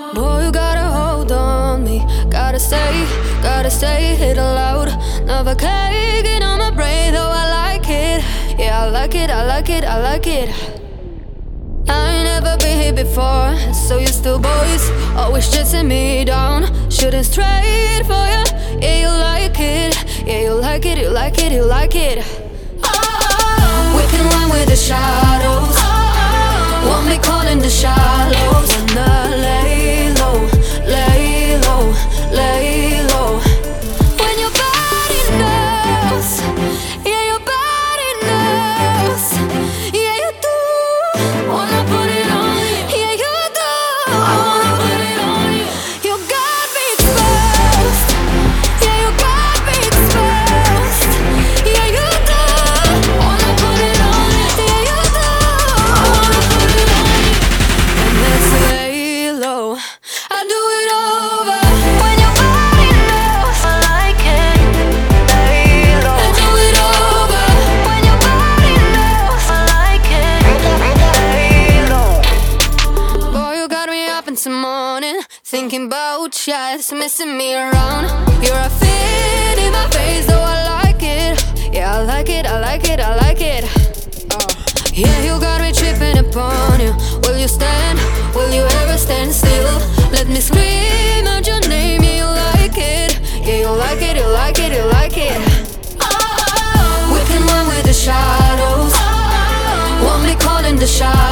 Boy, you gotta hold on me. Gotta stay, hit it loud. Never caking on my brain, though I like it. Yeah, I like it, I like it, I like it. I ain't never been here before, so you still boys always chasing me down, shooting straight for ya. Yeah, you like it, yeah, you like it, you like it, you like it. We can run with the shadows, won't be caught in the shallows. Wanna lay low, lay low, lay low. When your body knows, yeah, your body knows. Yeah, you do wanna put it on you. Yeah, you do. I wanna put it on you. You got me exposed. Yeah, you got me exposed. Yeah, you do. Wanna put it on you. Yeah, you do. I wanna put it on you. And let's lay low. I do it over. When your body knows, I like it. Lay low. I do it over. When your body knows, I like it. Lay low. Boy, you got me up until morning, thinking about ya, it's messing me around. You're a fit in my face, though I like it. Yeah, I like it, I like it, I like it. Yeah, you got me tripping upon you. Will you stand? Will you ever stand still? Let me scream out your name. Yeah, you like it. Yeah, you like it, you like it, you like it. We can run with the shadows, won't be caught in the shadows.